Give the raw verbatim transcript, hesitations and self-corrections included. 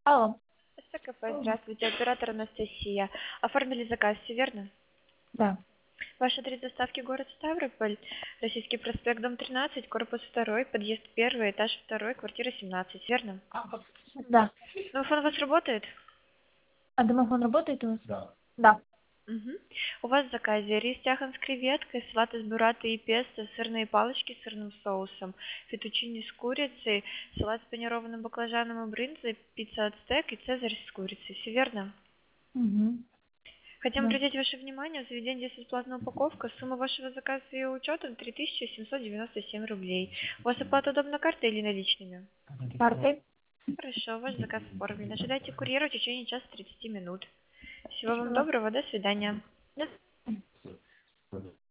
Алло. СКП, здравствуйте, оператор Анастасия. Оформили заказ, все верно? Да. Ваш адрес доставки город Ставрополь, Российский проспект, дом тринадцать, корпус второй, подъезд первый, этаж второй, квартира семнадцать, верно? Да. Домофон у вас работает? А домофон работает у вас? Да. Да. Мгм. У вас в заказе рис тяхан с креветкой, салат из буррата и песто, сырные палочки с сырным соусом, фетучини с курицей, салат с панированным баклажаном и брынзой, пицца ацтек и цезарь с курицей. Все верно? Угу. Хотим Да. обратить ваше внимание, в заведении есть бесплатная упаковка. Сумма вашего заказа с ее учетом три тысячи семьсот девяносто семь рублей. У вас оплата удобна картой или наличными? Картой? Хорошо, ваш заказ оформлен. Ожидайте курьера в течение часа тридцати минут. Всего вам Спасибо. доброго, до свидания. До